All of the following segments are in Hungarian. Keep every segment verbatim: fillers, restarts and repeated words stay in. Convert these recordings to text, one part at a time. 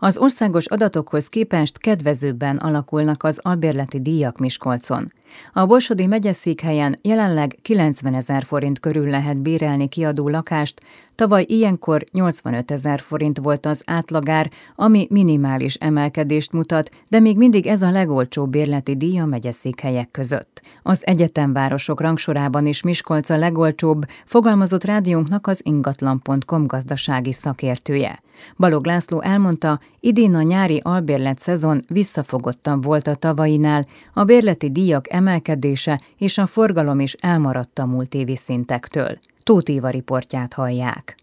Az országos adatokhoz képest kedvezőbben alakulnak az albérleti díjak Miskolcon. A Borsodi megyeszékhelyen jelenleg kilencvenezer forint körül lehet bérelni kiadó lakást, tavaly ilyenkor nyolcvanötezer forint volt az átlagár, ami minimális emelkedést mutat, de még mindig ez a legolcsóbb bérleti díj a megyeszékhelyek között. Az egyetemvárosok rangsorában is Miskolc a legolcsóbb, fogalmazott rádiónknak az ingatlan pont com gazdasági szakértője. Balog László elmondta, idén a nyári albérlet szezon visszafogottan volt a tavainál, a bérleti díjak emelkedése és a forgalom is elmaradt a múlt évi szintektől. Tóth Éva riportját hallják.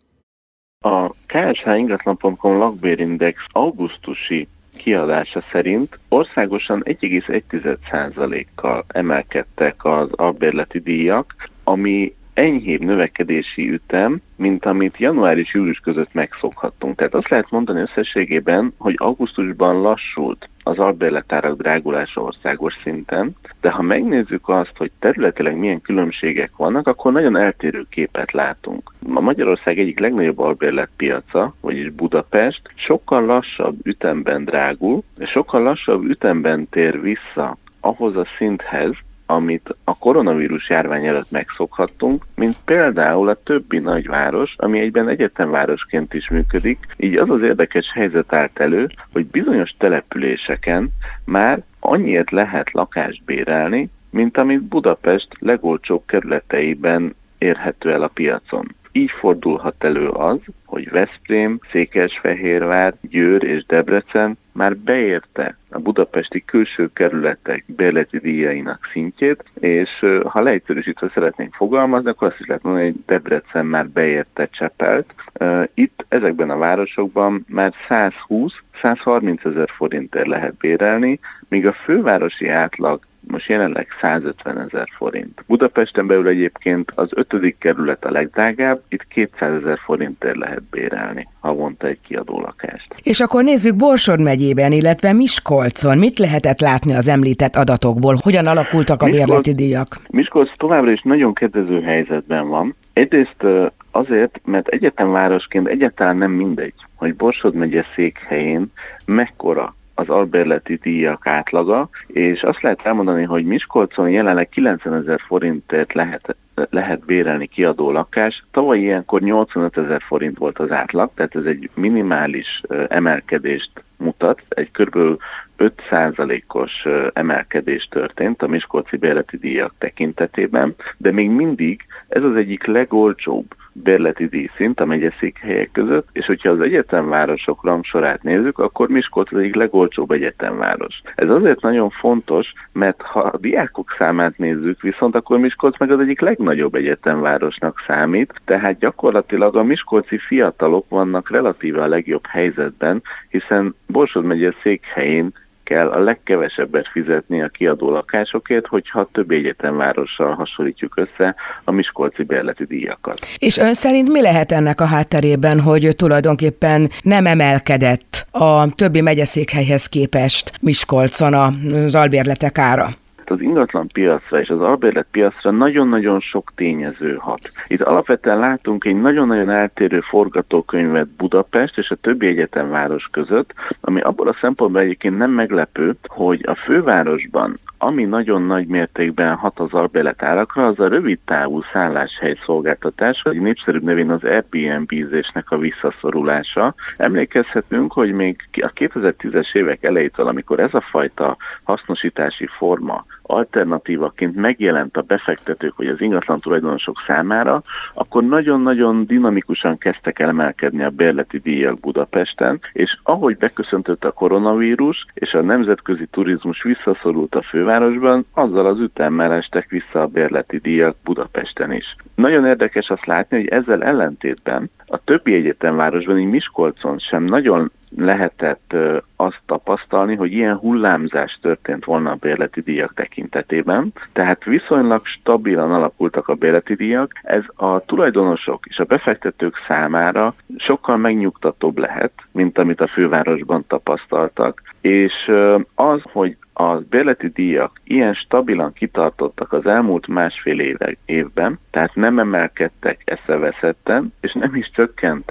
A ká es há ingatlan pont com lakbérindex augusztusi kiadása szerint országosan egy egész egy százalékkal emelkedtek az albérleti díjak, ami enyhébb növekedési ütem, mint amit január és július között megszokhattunk. Tehát azt lehet mondani összességében, hogy augusztusban lassult az albérletárak drágulása országos szinten, de ha megnézzük azt, hogy területileg milyen különbségek vannak, akkor nagyon eltérő képet látunk. A Magyarország egyik legnagyobb albérletpiaca, vagyis Budapest, sokkal lassabb ütemben drágul, és sokkal lassabb ütemben tér vissza ahhoz a szinthez, amit a koronavírus járvány előtt megszokhattunk, mint például a többi nagyváros, ami egyben egyetemvárosként is működik. Így az az érdekes helyzet állt elő, hogy bizonyos településeken már annyiért lehet lakást bérelni, mint amit Budapest legolcsóbb kerületeiben érhető el a piacon. Így fordulhat elő az, hogy Veszprém, Székesfehérvár, Győr és Debrecen már beérte a budapesti külső kerületek bérleti díjainak szintjét, és ha leegyszerűsítve szeretnénk fogalmazni, akkor azt is lehet mondani, hogy Debrecen már beérte Csepelt. Itt ezekben a városokban már százhúsz-százharminc ezer forintért lehet bérelni, míg a fővárosi átlag most jelenleg százötven ezer forint. Budapesten belül egyébként az ötödik kerület a legdrágább, itt kétszázezer forintért lehet bérelni havonta egy kiadó lakást. És akkor nézzük Borsod megyében, illetve Miskolcon. Mit lehetett látni az említett adatokból? Hogyan alakultak a Miskolc, bérleti díjak? Miskolc továbbra is nagyon kedvező helyzetben van. Egyrészt azért, mert egyetemvárosként egyáltalán nem mindegy, hogy Borsod megye székhelyén mekkora az albérleti díjak átlaga, és azt lehet elmondani, hogy Miskolcon jelenleg kilencvenezer forintért lehet, lehet bérelni kiadó lakás. Tavaly ilyenkor nyolcvanötezer forint volt az átlag, tehát ez egy minimális emelkedést mutat, egy kb. öt százalékos emelkedés történt a miskolci bérleti díjak tekintetében, de még mindig ez az egyik legolcsóbb bérleti díjszint a megyeszékhelyek között, és hogyha az egyetemvárosok rangsorát nézzük, akkor Miskolc az egyik legolcsóbb egyetemváros. Ez azért nagyon fontos, mert ha a diákok számát nézzük, viszont akkor Miskolc meg az egyik legnagyobb egyetemvárosnak számít, tehát gyakorlatilag a miskolci fiatalok vannak relatíve a legjobb helyzetben, hiszen Borsod megye székhelyén kell a legkevesebbet fizetni a kiadó lakásokért, hogyha a többi egyetemvárossal hasonlítjuk össze a miskolci bérleti díjakat. És ön szerint mi lehet ennek a hátterében, hogy tulajdonképpen nem emelkedett a többi megyeszékhelyhez képest Miskolcon az albérletek ára? Az ingatlan piacra és az albérlet piacra nagyon-nagyon sok tényező hat. Itt alapvetően látunk egy nagyon-nagyon eltérő forgatókönyvet Budapest és a többi egyetemváros között, ami abból a szempontból egyébként nem meglepő, hogy a fővárosban, ami nagyon nagy mértékben hat az albérlet árakra, az a rövid távú szálláshely szolgáltatás, vagy népszerűbb nevén az Airbnb-zésnek a visszaszorulása. Emlékezhetünk, hogy még a kétezer-tízes évek elejétől, amikor ez a fajta hasznosítási forma alternatívaként megjelent a befektetők, vagy az ingatlan tulajdonosok számára, akkor nagyon-nagyon dinamikusan kezdtek emelkedni a bérleti díjak Budapesten, és ahogy beköszöntött a koronavírus, és a nemzetközi turizmus visszaszorult a fővárosban, azzal az ütemmel estek vissza a bérleti díjak Budapesten is. Nagyon érdekes azt látni, hogy ezzel ellentétben a többi egyetemvárosban, így Miskolcon sem nagyon lehetett azt tapasztalni, hogy ilyen hullámzás történt volna a bérleti díjak tekintetében, tehát viszonylag stabilan alakultak a bérleti díjak. Ez a tulajdonosok és a befektetők számára sokkal megnyugtatóbb lehet, mint amit a fővárosban tapasztaltak, és az, hogy a bérleti díjak ilyen stabilan kitartottak az elmúlt másfél éve, évben, tehát nem emelkedtek eszeveszetten, és nem is csökkentek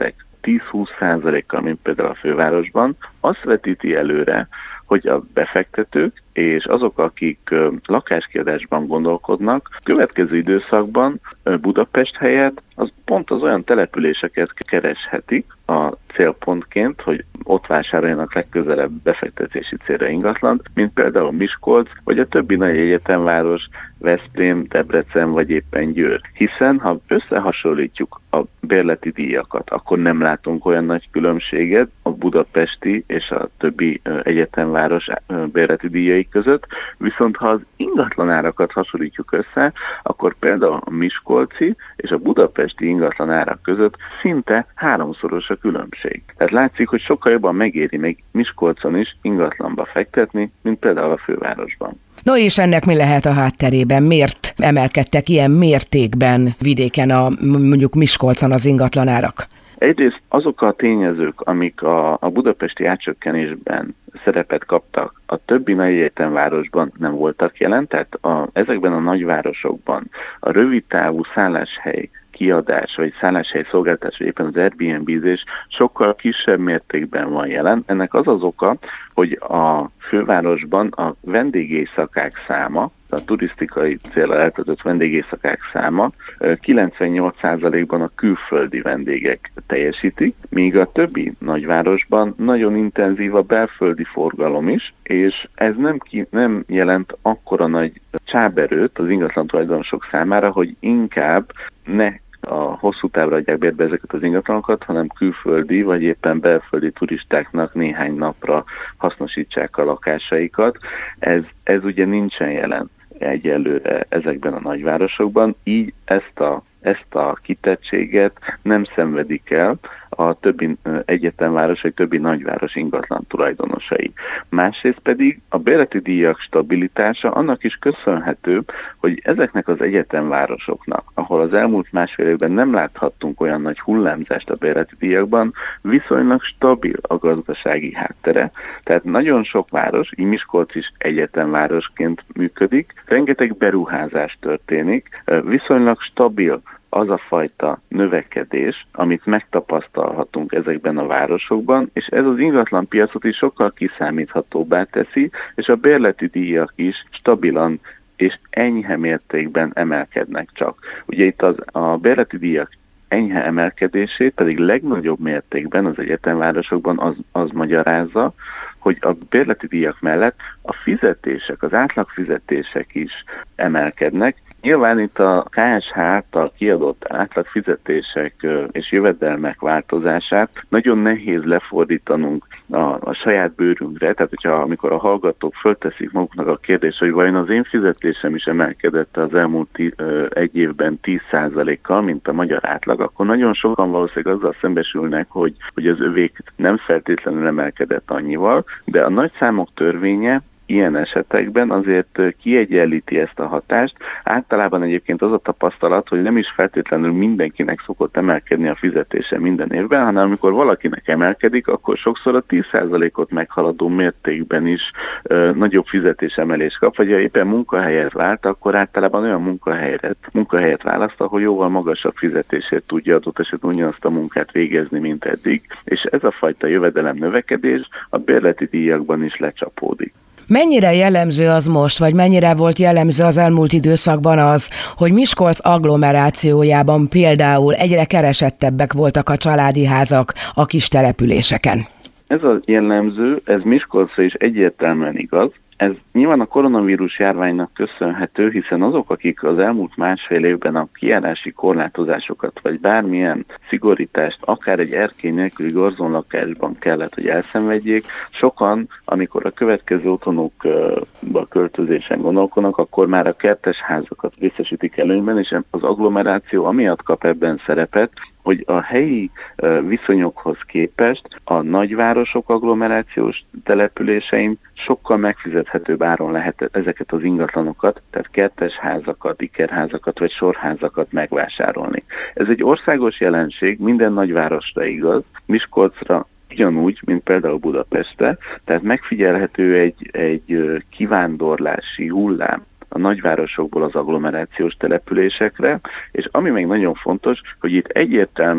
tíz-húsz százalékkal, mint például a fővárosban, azt vetíti előre, hogy a befektetők és azok, akik lakáskiadásban gondolkodnak, következő időszakban Budapest helyett az pont az olyan településeket kereshetik a célpontként, hogy ott vásároljanak legközelebb befektetési célra ingatlant, mint például Miskolc, vagy a többi nagy egyetemváros, Veszprém, Debrecen vagy éppen Győr. Hiszen, ha összehasonlítjuk a bérleti díjakat, akkor nem látunk olyan nagy különbséget a budapesti és a többi egyetemváros bérleti díjai között, viszont ha az ingatlanárakat hasonlítjuk össze, akkor például a miskolci és a budapesti ingatlanárak között szinte háromszoros a különbség. Tehát látszik, hogy sokkal jobban megéri még Miskolcon is ingatlanba fektetni, mint például a fővárosban. No és ennek mi lehet a hátterében? Miért emelkedtek ilyen mértékben vidéken, a, mondjuk Miskolcon az ingatlanárak? Egyrészt azok a tényezők, amik a, a budapesti átcsökkenésben szerepet kaptak, a többi nagy egyetemvárosban nem voltak jelen, tehát a, ezekben a nagyvárosokban a rövidtávú szálláshely kiadás, vagy szálláshely szolgáltatás, vagy éppen az Airbnb-zés sokkal kisebb mértékben van jelen. Ennek az az oka, hogy a fővárosban a vendégészakák száma, a turisztikai célra eltöltött vendégészakák száma kilencvennyolc százalékban a külföldi vendégek teljesítik, míg a többi nagyvárosban nagyon intenzív a belföldi forgalom is, és ez nem, ki, nem jelent akkora nagy csáberőt az ingatlan tulajdonosok számára, hogy inkább ne a hosszú távra adják bérbe ezeket az ingatlanokat, hanem külföldi vagy éppen belföldi turistáknak néhány napra hasznosítsák a lakásaikat. Ez, ez ugye nincsen jelen egyelőre ezekben a nagyvárosokban, így ezt a, ezt a kitettséget nem szenvedik el a többi egyetemváros vagy többi nagyváros ingatlan tulajdonosai. Másrészt pedig a bérleti díjak stabilitása annak is köszönhető, hogy ezeknek az egyetemvárosoknak, ahol az elmúlt másfél évben nem láthattunk olyan nagy hullámzást a bérleti díjakban, viszonylag stabil a gazdasági háttere. Tehát nagyon sok város, így Miskolc is egyetemvárosként működik, rengeteg beruházás történik, viszonylag stabil az a fajta növekedés, amit megtapasztalhatunk ezekben a városokban, és ez az ingatlanpiacot is sokkal kiszámíthatóbbá teszi, és a bérleti díjak is stabilan és enyhe mértékben emelkednek csak. Ugye itt az, a bérleti díjak enyhe emelkedését pedig legnagyobb mértékben az egyetemvárosokban az, az magyarázza, hogy a bérleti díjak mellett a fizetések, az átlagfizetések is emelkednek. Nyilván itt a ká es há által kiadott átlagfizetések és jövedelmek változását nagyon nehéz lefordítanunk a, a saját bőrünkre, tehát hogyha amikor a hallgatók fölteszik maguknak a kérdést, hogy vajon az én fizetésem is emelkedett az elmúlt tí, egy évben tíz százalékkal, mint a magyar átlag, akkor nagyon sokan valószínűleg azzal szembesülnek, hogy, hogy az övék nem feltétlenül emelkedett annyival, de a nagyszámok törvénye ilyen esetekben azért kiegyenlíti ezt a hatást. Általában egyébként az a tapasztalat, hogy nem is feltétlenül mindenkinek szokott emelkedni a fizetése minden évben, hanem amikor valakinek emelkedik, akkor sokszor a tíz százalékot meghaladó mértékben is ö, nagyobb fizetésemelést kap, vagy ha éppen munkahelyet vált, akkor általában olyan munkahelyet, munkahelyet választ, ahol jóval magasabb fizetésért tudja adott esetben ugyanazt a munkát végezni, mint eddig, és ez a fajta jövedelem növekedés a bérleti díjakban is lecsapódik. Mennyire jellemző az most, vagy mennyire volt jellemző az elmúlt időszakban az, hogy Miskolc agglomerációjában például egyre keresettebbek voltak a családi házak a kis településeken? Ez a jellemző, ez Miskolcra is egyértelműen igaz. Ez nyilván a koronavírus járványnak köszönhető, hiszen azok, akik az elmúlt másfél évben a kijárási korlátozásokat, vagy bármilyen szigorítást, akár egy erkély nélküli garzonlakásban kellett, hogy elszenvedjék, sokan, amikor a következő otthonukba költözésen gondolkodnak, akkor már a kertes házakat részesítik előnyben, és az agglomeráció amiatt kap ebben szerepet, hogy a helyi viszonyokhoz képest a nagyvárosok agglomerációs településein sokkal megfizethetőbb áron lehet ezeket az ingatlanokat, tehát kertes házakat, ikerházakat vagy sorházakat megvásárolni. Ez egy országos jelenség, minden nagyvárosra igaz, Miskolcra ugyanúgy, mint például Budapestre, tehát megfigyelhető egy, egy kivándorlási hullám a nagyvárosokból az agglomerációs településekre, és ami még nagyon fontos, hogy itt egyértelműen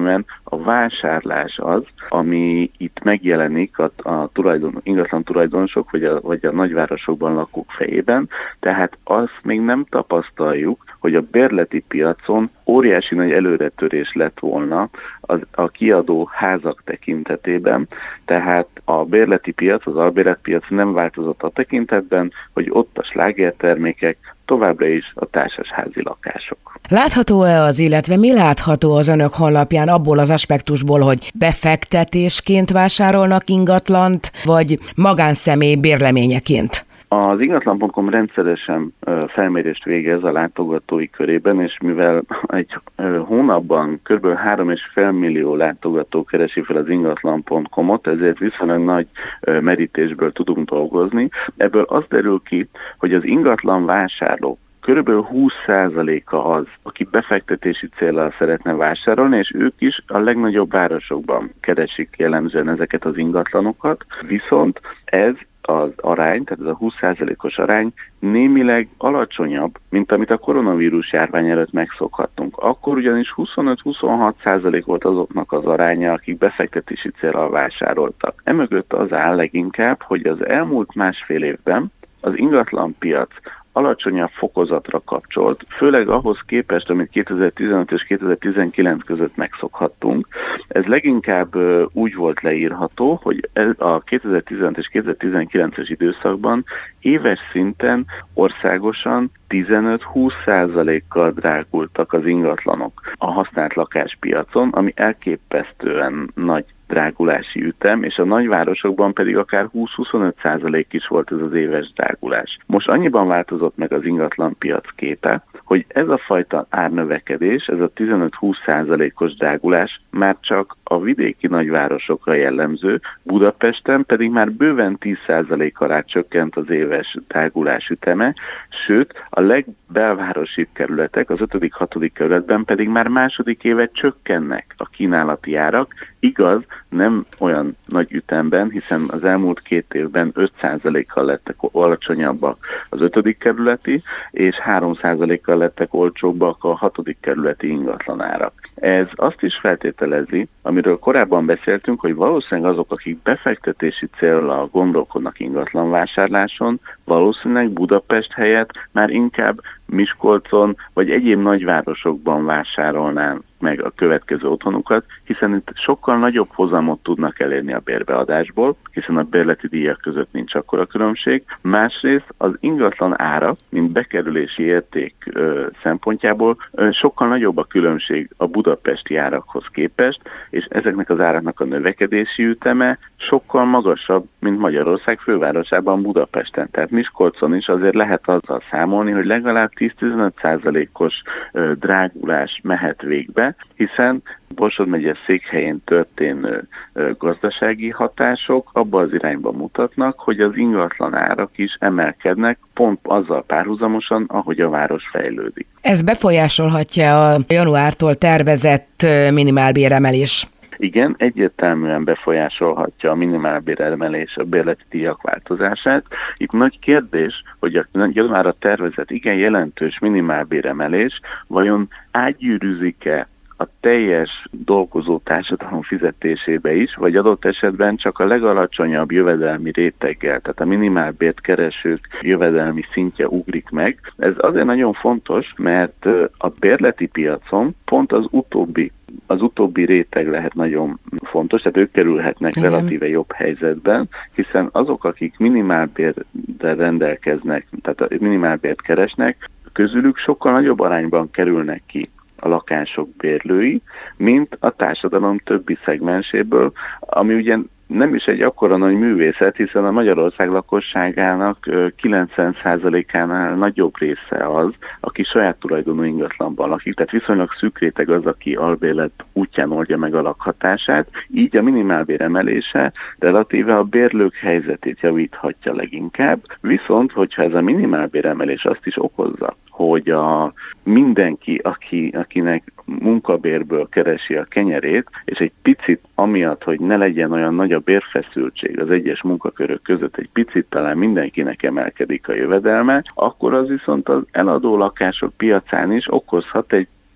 A vásárlás az, ami itt megjelenik a, a tulajdon, ingatlan tulajdonosok vagy a, vagy a nagyvárosokban lakók fejében, tehát azt még nem tapasztaljuk, hogy a bérleti piacon óriási nagy előretörés lett volna az, a kiadó házak tekintetében, tehát a bérleti piac, az albérletpiac nem változott a tekintetben, hogy ott a slágertermékek, továbbra is a társasházi lakások. Látható-e az, illetve mi látható az önök honlapján abból az aspektusból, hogy befektetésként vásárolnak ingatlant, vagy magánszemély bérleményeként? Az ingatlan pont com rendszeresen felmérést végez a látogatói körében, és mivel egy hónapban kb. három egész öt millió látogató keresi fel az ingatlan pont com-ot, ezért viszonylag nagy merítésből tudunk dolgozni. Ebből az derül ki, hogy az ingatlan vásárlók körülbelül húsz százaléka az, aki befektetési céllal szeretne vásárolni, és ők is a legnagyobb városokban keresik jellemzően ezeket az ingatlanokat, viszont ez az arány, tehát ez a húsz százalékos arány némileg alacsonyabb, mint amit a koronavírus járvány előtt megszokhattunk. Akkor ugyanis huszonöt-huszonhat százalék volt azoknak az aránya, akik befektetési céllal vásároltak. Emögött az áll leginkább, hogy az elmúlt másfél évben az ingatlanpiac alacsonyabb fokozatra kapcsolt, főleg ahhoz képest, amit kétezer-tizenöt és kétezer-tizenkilenc között megszokhattunk. Ez leginkább úgy volt leírható, hogy a kétezer-tizenöt és kétezer-tizenkilences időszakban éves szinten országosan tizenöt-húsz százalékkal drágultak az ingatlanok a használt lakáspiacon, ami elképesztően nagy drágulási ütem, és a nagyvárosokban pedig akár húsz-huszonöt százalék is volt ez az éves drágulás. Most annyiban változott meg az ingatlanpiac képe, hogy ez a fajta árnövekedés, ez a tizenöt-húsz százalékos drágulás már csak a vidéki nagyvárosokra jellemző, Budapesten pedig már bőven tíz százalék alá csökkent az éves drágulás üteme, sőt a legbelvárosibb kerületek, az ötödik-hatodik kerületben pedig már második éve csökkennek a kínálati árak, igaz, nem olyan nagy ütemben, hiszen az elmúlt két évben öt százalékkal lettek alacsonyabbak az ötödik kerületi, és három százalékkal lettek olcsóbbak a hatodik kerületi ingatlanárak. Ez azt is feltételezi, amiről korábban beszéltünk, hogy valószínűleg azok, akik befektetési céllal gondolkodnak ingatlanvásárláson, valószínűleg Budapest helyett már inkább Miskolcon vagy egyéb nagyvárosokban vásárolnán meg a következő otthonukat, hiszen itt sokkal nagyobb hozamot tudnak elérni a bérbeadásból, hiszen a bérleti díjak között nincs akkora különbség. Másrészt az ingatlan ára, mint bekerülési érték ö, szempontjából ö, sokkal nagyobb a különbség a budapesti árakhoz képest, és ezeknek az áraknak a növekedési üteme sokkal magasabb, mint Magyarország fővárosában, Budapesten. Tehát Miskolcon is azért lehet azzal számolni, hogy legalább tíz-tizenöt százalékos drágulás mehet végbe, hiszen Borsod megye székhelyén történő gazdasági hatások abba az irányba mutatnak, hogy az ingatlan árak is emelkednek, pont azzal párhuzamosan, ahogy a város fejlődik. Ez befolyásolhatja a januártól tervezett minimálbéremelés? Igen, egyértelműen befolyásolhatja a minimálbéremelés a bérleti díjak változását. Itt nagy kérdés, hogy a januárra tervezett igen jelentős minimálbéremelés vajon átgyűrűzik-e a teljes dolgozó társadalom fizetésébe is, vagy adott esetben csak a legalacsonyabb jövedelmi réteggel, tehát a minimálbért keresők jövedelmi szintje ugrik meg. Ez azért nagyon fontos, mert a bérleti piacon pont az utóbbi Az utóbbi réteg lehet nagyon fontos, tehát ők kerülhetnek Igen. relatíve jobb helyzetben, hiszen azok, akik minimálbérrel rendelkeznek, tehát a minimálbért keresnek, közülük sokkal nagyobb arányban kerülnek ki a lakások bérlői, mint a társadalom többi szegmenséből, ami ugye nem is egy akkora nagy művészet, hiszen a Magyarország lakosságának kilencven százalékánál nagyobb része az, aki saját tulajdonú ingatlanban lakik, tehát viszonylag szűk réteg az, aki albérlet útján oldja meg a lakhatását, így a minimálbér emelése relatíve a bérlők helyzetét javíthatja leginkább, viszont hogyha ez a minimálbér emelés azt is okozza, hogy a mindenki, aki, akinek munkabérből keresi a kenyerét, és egy picit amiatt, hogy ne legyen olyan nagy a bérfeszültség az egyes munkakörök között, egy picit talán mindenkinek emelkedik a jövedelme, akkor az viszont az eladó lakások piacán is okozhat egy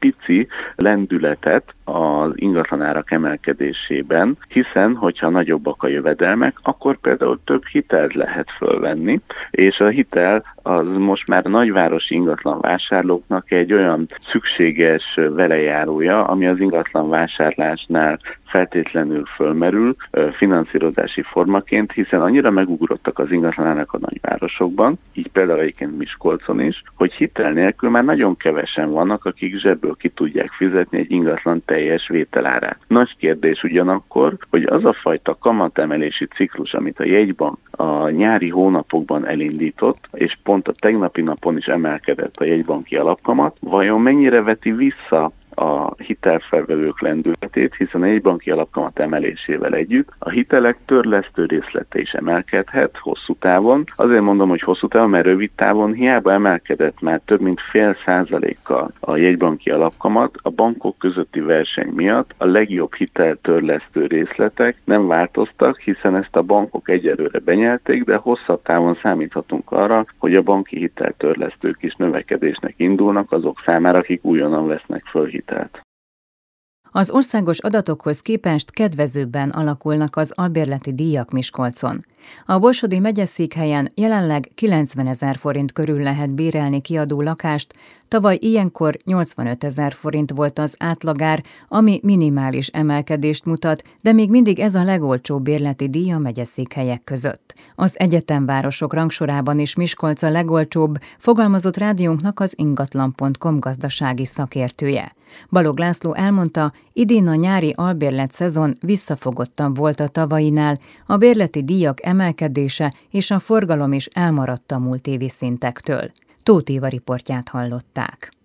pici lendületet az ingatlanárak emelkedésében, hiszen hogyha nagyobbak a jövedelmek, akkor például több hitelt lehet fölvenni, és a hitel az most már nagyvárosi ingatlan vásárlóknak egy olyan szükséges velejárója, ami az ingatlan vásárlásnál feltétlenül fölmerül finanszírozási formaként, hiszen annyira megugrottak az ingatlanárak a nagyvárosokban, így például egyébként Miskolcon is, hogy hitel nélkül már nagyon kevesen vannak, akik zsebből ki tudják fizetni egy ingatlan teljes vételárát. Nagy kérdés ugyanakkor, hogy az a fajta kamatemelési ciklus, amit a jegybank a nyári hónapokban elindított, és pont a tegnapi napon is emelkedett a jegybanki alapkamat, vajon mennyire veti vissza a hitelfelvevők lendületét, hiszen a jegybanki alapkamat emelésével együtt a hitelek törlesztő részlete is emelkedhet hosszú távon. Azért mondom, hogy hosszú távon, mert rövid távon hiába emelkedett már több mint fél százalékkal a jegybanki alapkamat, a bankok közötti verseny miatt a legjobb hiteltörlesztő részletek nem változtak, hiszen ezt a bankok egyelőre benyelték, de hosszabb távon számíthatunk arra, hogy a banki hiteltörlesztők is növekedésnek indulnak azok számára, akik újonnan vesznek föl hitelt. Az országos adatokhoz képest kedvezőbben alakulnak az albérleti díjak Miskolcon. A Borsodi megyeszékhelyen jelenleg kilencvenezer forint körül lehet bérelni kiadó lakást, tavaly ilyenkor nyolcvanötezer forint volt az átlagár, ami minimális emelkedést mutat, de még mindig ez a legolcsóbb bérleti díj a megyeszékhelyek között. Az egyetemvárosok rangsorában is Miskolc a legolcsóbb, fogalmazott rádiónknak az ingatlan pont com gazdasági szakértője. Balog László elmondta, idén a nyári albérlet szezon visszafogottan volt a tavainál, a bérleti díjak emelkedése és a forgalom is elmaradt a múlt évi szintektől. Tóth Éva riportját hallották.